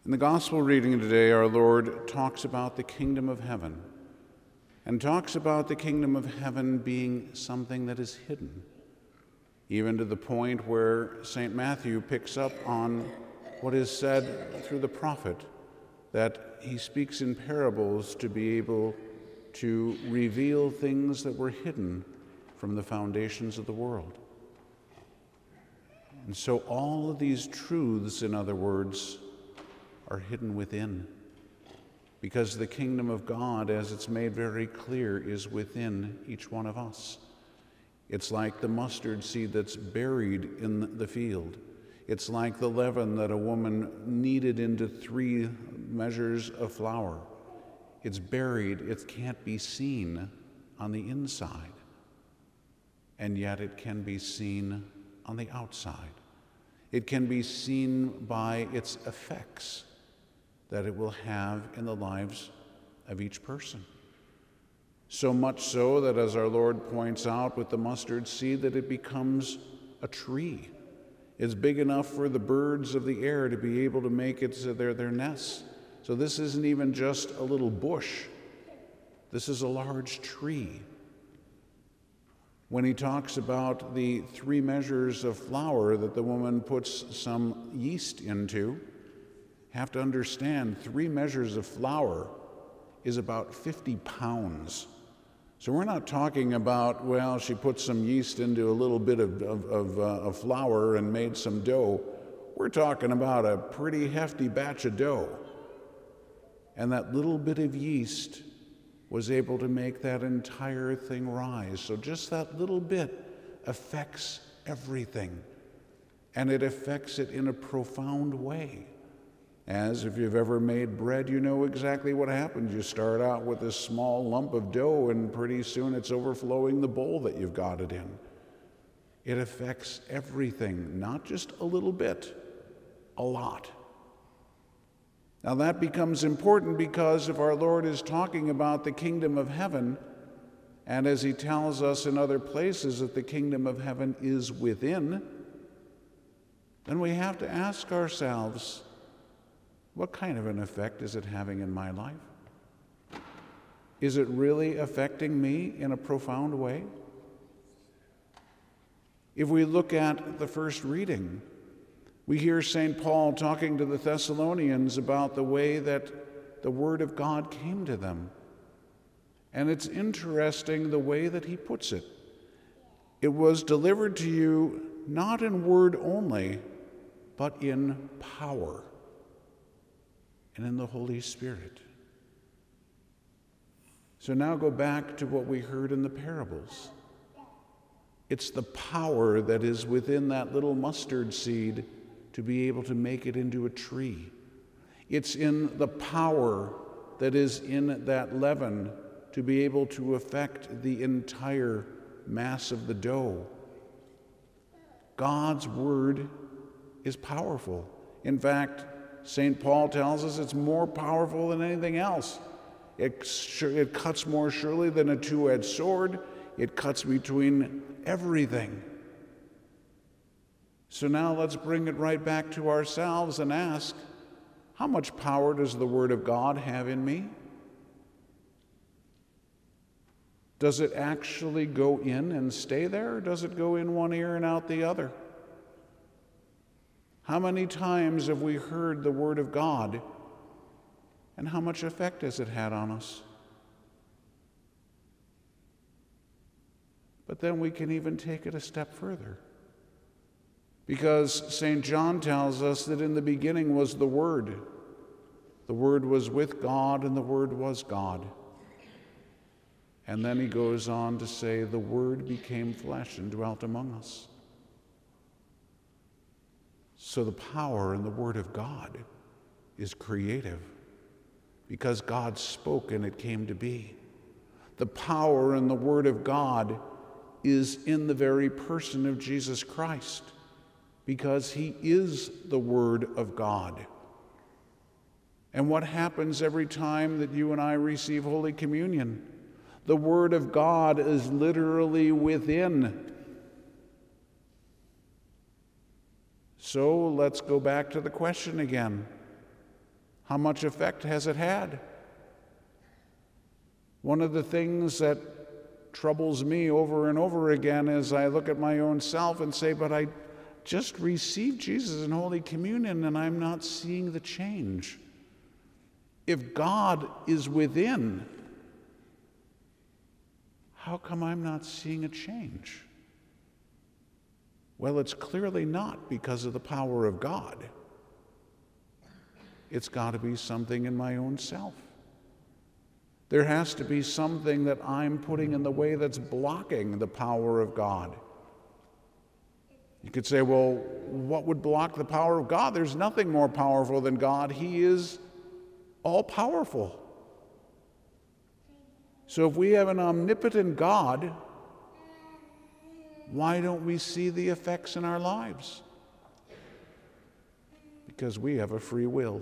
In the gospel reading today, our Lord talks about the kingdom of heaven and talks about the kingdom of heaven being something that is hidden, even to the point where St. Matthew picks up on what is said through the prophet, that he speaks in parables to be able to reveal things that were hidden from the foundations of the world. And so all of these truths, in other words, are hidden within, because the kingdom of God, as it's made very clear, is within each one of us. It's like the mustard seed that's buried in the field. It's like the leaven that a woman kneaded into 3 measures of flour. It's buried, it can't be seen on the inside, and yet it can be seen on the outside. It can be seen by its effects that it will have in the lives of each person. So much so that, as our Lord points out with the mustard seed, that it becomes a tree. It's big enough for the birds of the air to be able to make it to their nests. So this isn't even just a little bush. This is a large tree. When he talks about the 3 measures of flour that the woman puts some yeast into, have to understand 3 measures of flour is about 50 pounds. So we're not talking about, well, she put some yeast into a little bit of flour and made some dough. We're talking about a pretty hefty batch of dough. And that little bit of yeast was able to make that entire thing rise. So just that little bit affects everything. And it affects it in a profound way. As if you've ever made bread, you know exactly what happens. You start out with this small lump of dough, and pretty soon it's overflowing the bowl that you've got it in. It affects everything, not just a little bit, a lot. Now that becomes important because if our Lord is talking about the kingdom of heaven, and as he tells us in other places that the kingdom of heaven is within, then we have to ask ourselves, what kind of an effect is it having in my life? Is it really affecting me in a profound way? If we look at the first reading, we hear St. Paul talking to the Thessalonians about the way that the Word of God came to them. And it's interesting the way that he puts it. It was delivered to you not in word only, but in power and in the Holy Spirit. So now go back to what we heard in the parables. It's the power that is within that little mustard seed to be able to make it into a tree. It's in the power that is in that leaven to be able to affect the entire mass of the dough. God's word is powerful. In fact, St. Paul tells us it's more powerful than anything else. It cuts more surely than a 2-edged sword. It cuts between everything. So now let's bring it right back to ourselves and ask, how much power does the Word of God have in me? Does it actually go in and stay there, or does it go in one ear and out the other? How many times have we heard the Word of God, and how much effect has it had on us? But then we can even take it a step further. Because St. John tells us that in the beginning was the Word. The Word was with God, and the Word was God. And then he goes on to say, the Word became flesh and dwelt among us. So the power in the Word of God is creative, because God spoke and it came to be. The power in the Word of God is in the very person of Jesus Christ, because he is the Word of God. And what happens every time that you and I receive Holy Communion? The Word of God is literally within. So let's go back to the question again. How much effect has it had? One of the things that troubles me over and over again is I look at my own self and say, but I just received Jesus in Holy Communion and I'm not seeing the change. If God is within, how come I'm not seeing a change? Well, it's clearly not because of the power of God. It's got to be something in my own self. There has to be something that I'm putting in the way that's blocking the power of God. You could say, well, what would block the power of God? There's nothing more powerful than God. He is all-powerful. So if we have an omnipotent God, why don't we see the effects in our lives? Because we have a free will.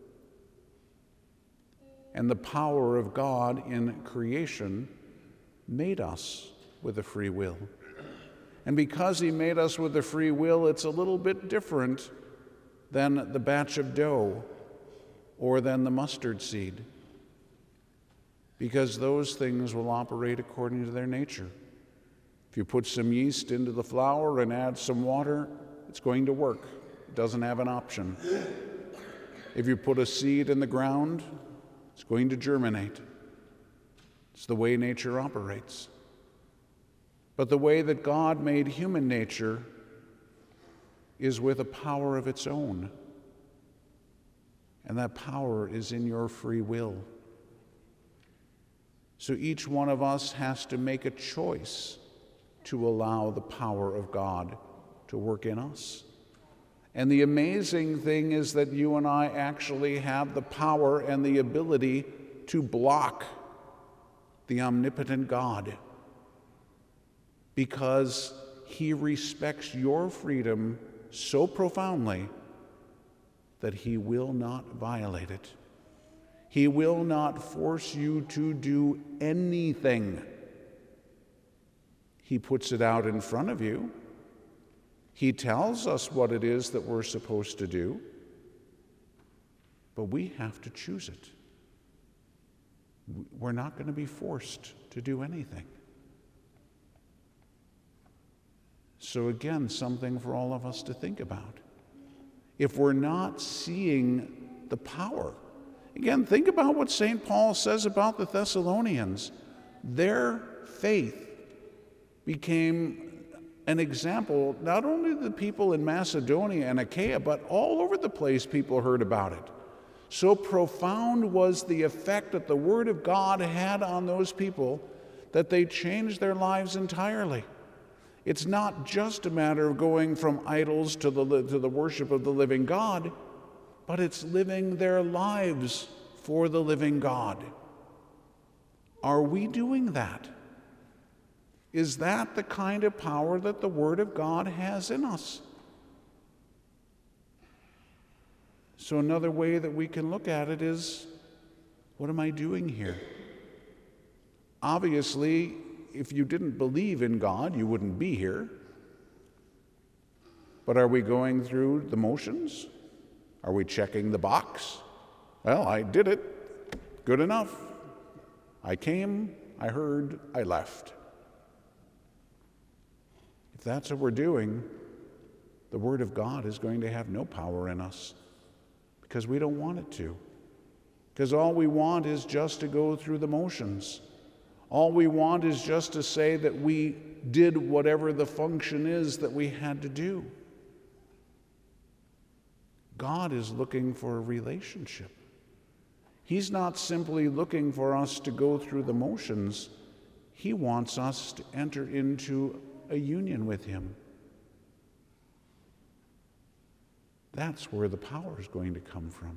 And the power of God in creation made us with a free will. And because he made us with a free will, it's a little bit different than the batch of dough or than the mustard seed, because those things will operate according to their nature. If you put some yeast into the flour and add some water, it's going to work. It doesn't have an option. If you put a seed in the ground, it's going to germinate. It's the way nature operates. But the way that God made human nature is with a power of its own. And that power is in your free will. So each one of us has to make a choice to allow the power of God to work in us. And the amazing thing is that you and I actually have the power and the ability to block the omnipotent God, because he respects your freedom so profoundly that he will not violate it. He will not force you to do anything. He puts it out in front of you. He tells us what it is that we're supposed to do, but we have to choose it. We're not going to be forced to do anything. So again, something for all of us to think about. If we're not seeing the power, again, think about what St. Paul says about the Thessalonians. Their faith became an example, not only to the people in Macedonia and Achaia, but all over the place people heard about it. So profound was the effect that the Word of God had on those people that they changed their lives entirely. It's not just a matter of going from idols to the worship of the living God, but it's living their lives for the living God. Are we doing that? Is that the kind of power that the Word of God has in us? So another way that we can look at it is, what am I doing here? Obviously, if you didn't believe in God, you wouldn't be here. But are we going through the motions? Are we checking the box? Well, I did it. Good enough. I came, I heard, I left. If that's what we're doing, the Word of God is going to have no power in us, because we don't want it to. Because all we want is just to go through the motions. All we want is just to say that we did whatever the function is that we had to do. God is looking for a relationship. He's not simply looking for us to go through the motions. He wants us to enter into a union with him. That's where the power is going to come from.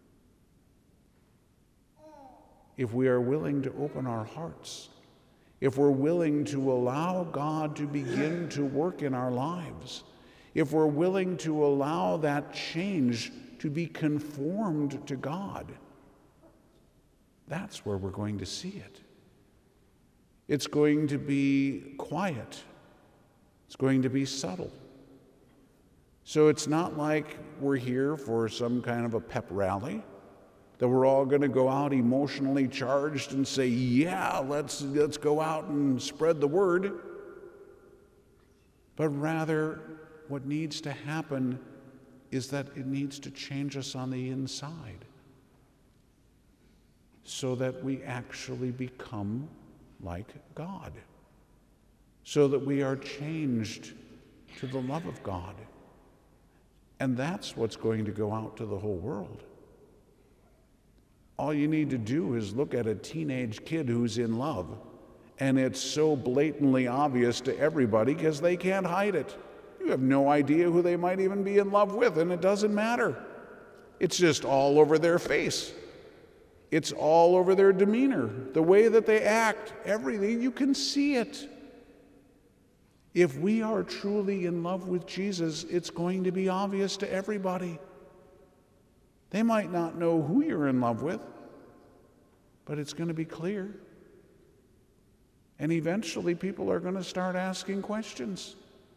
If we are willing to open our hearts, if we're willing to allow God to begin to work in our lives, if we're willing to allow that change to be conformed to God, that's where we're going to see it. It's going to be quiet. It's going to be subtle. So it's not like we're here for some kind of a pep rally. that we're all going to go out emotionally charged and say, yeah, let's go out and spread the word. But rather, what needs to happen is that it needs to change us on the inside so that we actually become like God, so that we are changed to the love of God. And that's what's going to go out to the whole world. All you need to do is look at a teenage kid who's in love, and it's so blatantly obvious to everybody because they can't hide it. You have no idea who they might even be in love with, and it doesn't matter. It's just all over their face. It's all over their demeanor, the way that they act, everything. You can see it. If we are truly in love with Jesus, it's going to be obvious to everybody. They might not know who you're in love with, but it's going to be clear. And eventually people are going to start asking questions.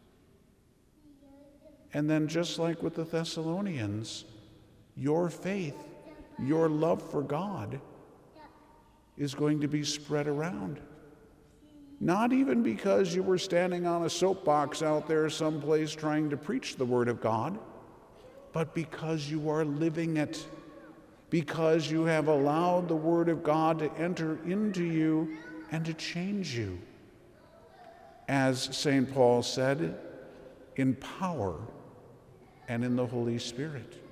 And then just like with the Thessalonians, your faith, your love for God is going to be spread around. Not even because you were standing on a soapbox out there someplace trying to preach the Word of God, but because you are living it, because you have allowed the Word of God to enter into you and to change you. As St. Paul said, in power and in the Holy Spirit.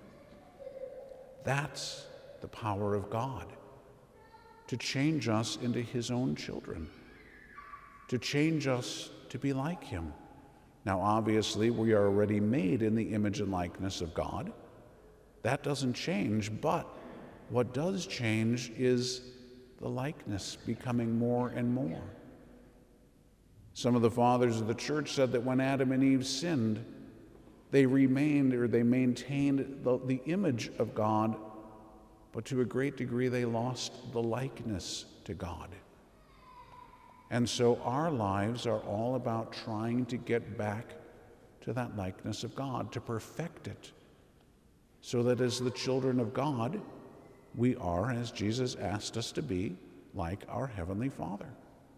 That's the power of God, to change us into His own children, to change us to be like Him. Now, obviously, we are already made in the image and likeness of God. That doesn't change, but what does change is the likeness becoming more and more. Some of the fathers of the church said that when Adam and Eve sinned, they maintained the image of God, but to a great degree they lost the likeness to God. And so our lives are all about trying to get back to that likeness of God, to perfect it, so that as the children of God, we are, as Jesus asked us to be, like our Heavenly Father.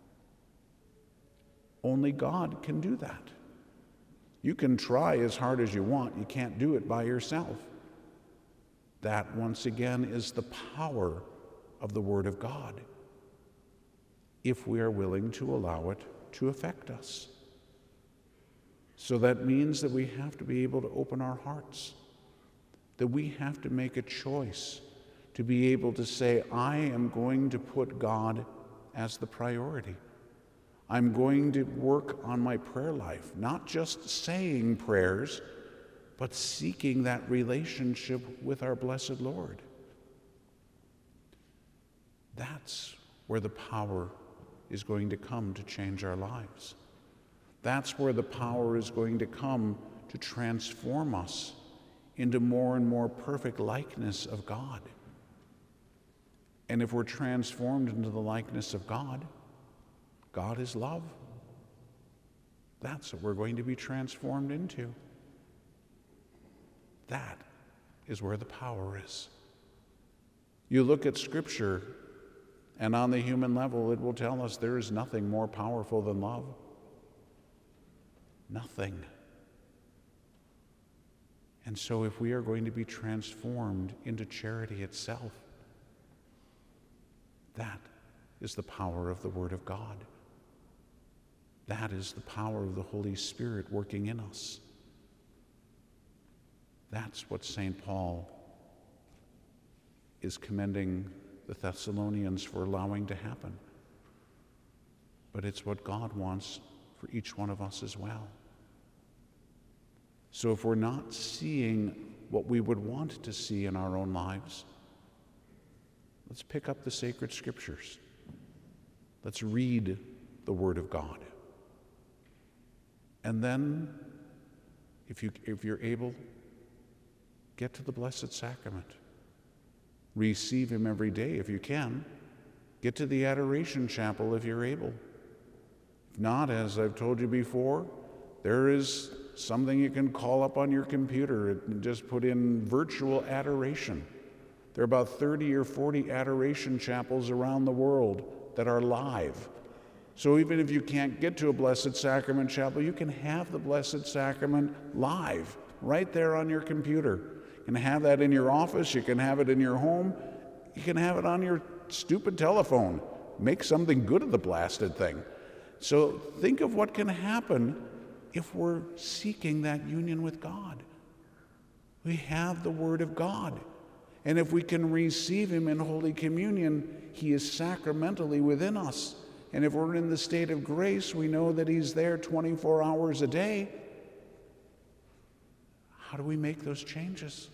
Only God can do that. You can try as hard as you want. You can't do it by yourself. That, once again, is the power of the Word of God, if we are willing to allow it to affect us. So that means that we have to be able to open our hearts, that we have to make a choice to be able to say, I am going to put God as the priority. I'm going to work on my prayer life, not just saying prayers, but seeking that relationship with our blessed Lord. That's where the power is going to come to change our lives. That's where the power is going to come to transform us into more and more perfect likeness of God. And if we're transformed into the likeness of God, God is love. That's what we're going to be transformed into. That is where the power is. You look at Scripture, and on the human level, it will tell us there is nothing more powerful than love. Nothing. And so if we are going to be transformed into charity itself, that is the power of the Word of God. That is the power of the Holy Spirit working in us. That's what St. Paul is commending the Thessalonians for allowing to happen. But it's what God wants for each one of us as well. So if we're not seeing what we would want to see in our own lives, let's pick up the sacred Scriptures. Let's read the Word of God. And then, if you're able, get to the Blessed Sacrament. Receive Him every day if you can. Get to the Adoration Chapel if you're able. If not, as I've told you before, there is something you can call up on your computer and just put in virtual adoration. There are about 30 or 40 adoration chapels around the world that are live. So even if you can't get to a Blessed Sacrament chapel, you can have the Blessed Sacrament live, right there on your computer. You can have that in your office, you can have it in your home, you can have it on your stupid telephone. Make something good of the blasted thing. So think of what can happen if we're seeking that union with God. We have the Word of God. And if we can receive Him in Holy Communion, He is sacramentally within us. And if we're in the state of grace, we know that He's there 24 hours a day. How do we make those changes?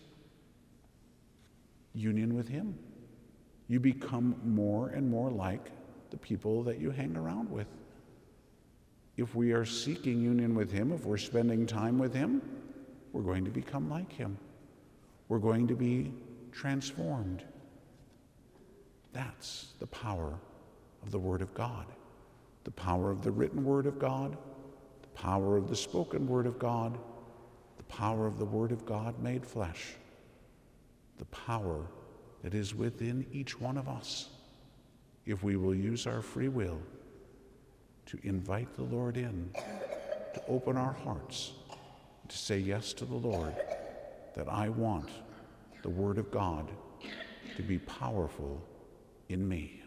Union with Him. You become more and more like the people that you hang around with. If we are seeking union with Him, if we're spending time with Him, we're going to become like Him. We're going to be transformed. That's the power of the Word of God, the power of the written Word of God, the power of the spoken Word of God, the power of the Word of God made flesh, the power that is within each one of us, if we will use our free will to invite the Lord in, to open our hearts, to say yes to the Lord, that I want the Word of God to be powerful in me.